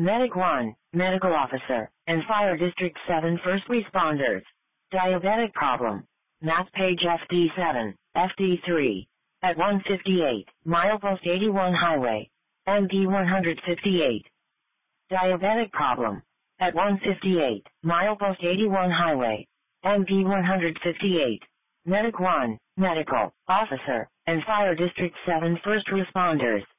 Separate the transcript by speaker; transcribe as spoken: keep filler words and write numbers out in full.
Speaker 1: Medic one, Medical Officer, and Fire District seven First Responders. Diabetic problem. Map page F D seven, F D three. At one fifty-eight, Milepost eighty-one Highway. M P one fifty-eight. Diabetic problem. At one fifty-eight, Milepost eighty-one Highway. M P one fifty-eight. Medic one, Medical Officer, and Fire District seven First Responders.